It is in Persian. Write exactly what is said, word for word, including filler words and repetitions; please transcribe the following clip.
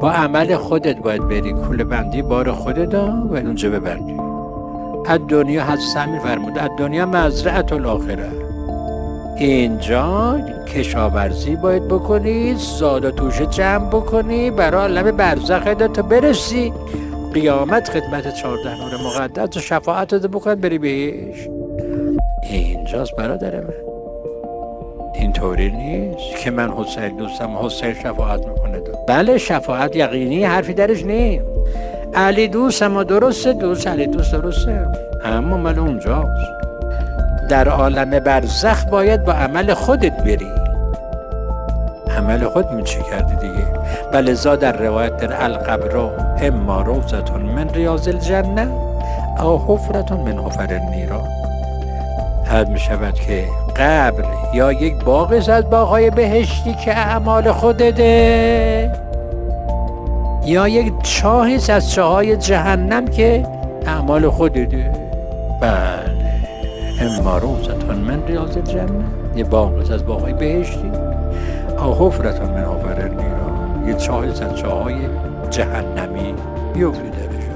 با عمل خودت باید بری کوله بندی بار خودت و اونجا ببندی. از دنیا حضرت همین فرمود از دنیا مزرعة الاخره. اینجا کشاورزی باید بکنی، زاد و توشه جمع بکنی برای عالم برزخ تا برسی قیامت خدمت چهارده نور مقدس و شفاعت بکن بری بهش. اینجاست برادر من. اینطوری نیست که من حسین دوستم حسین شفاعت میکنه دو. بله شفاعت یقینی، حرفی درش نیست. علی دوستم و درسته، دوست علی دوست درسته، اما مال اونجاست. در عالم برزخ باید با عمل خودت بری. عمل خود می چی کردی دیگه. بله زا در روایت در القبر اما روضتون من ریاض الجنه او حفرتون من حفر النیران. حد می شود که قبر یا یک باغ از باغهای بهشتی که اعمال خودته، یا یک چاهی از چاهای جهنم که اعمال خودته. بله اما روضتون من ریاض الجنه، یه باغ از باغهای بهشتی، او حفرتون من حفر النیران، یه چاهی از چاهای جهنمی بیفتی درش.